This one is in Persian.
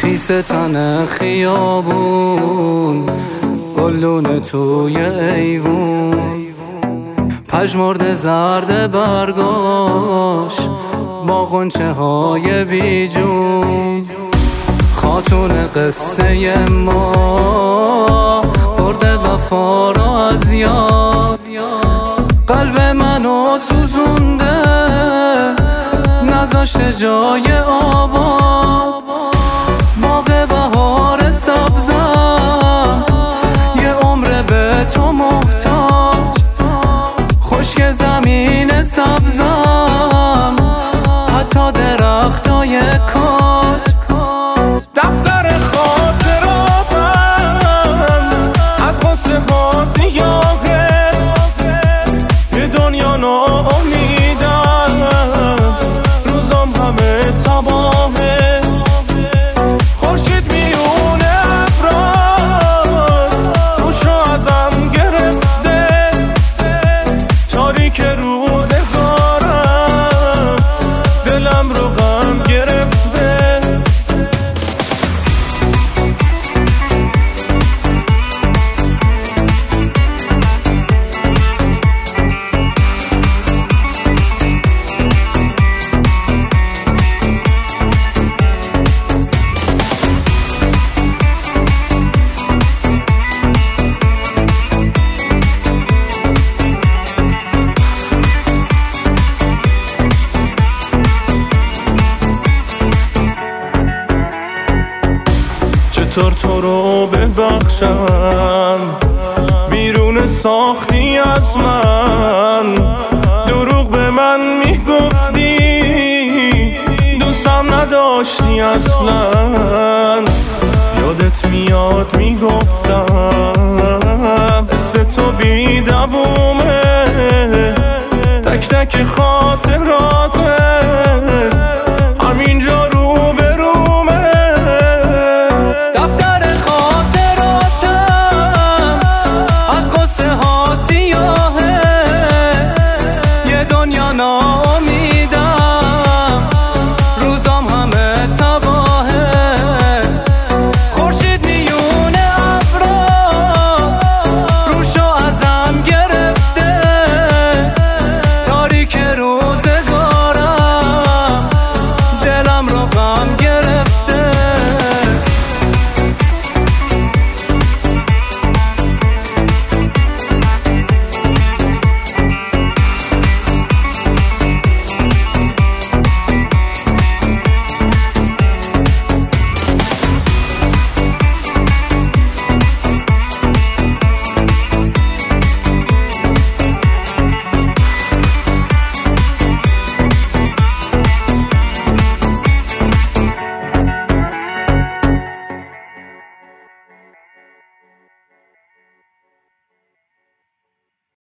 خیس تن خیابون، گلونه توی ایوون، پژمرده زرد برگاش با غنچه های بیجون. خاتون قصه ما برده وفا را از یاد، قلب منو سوزونده نذاشته جای آباد. باغ بهار سبزم یه عمر به تو محتاج، خشک زمین سبزم حتی درختای کاج. دفتر خاطراتم از غصه ها سیاهه، یه دنیا ناامیدم روزام همه تباهه. خورشید میونه ابرات روشو ازم گرفته، تاریک روزگارم دلم رو غم گرفته. چطور تو رو ببخشم بیرون ساختی از من، دروغ به من میگفتی دوستم نداشتی اصلا. یادت میاد میگفتم حس تو بی دوومه، تک تک خاطراته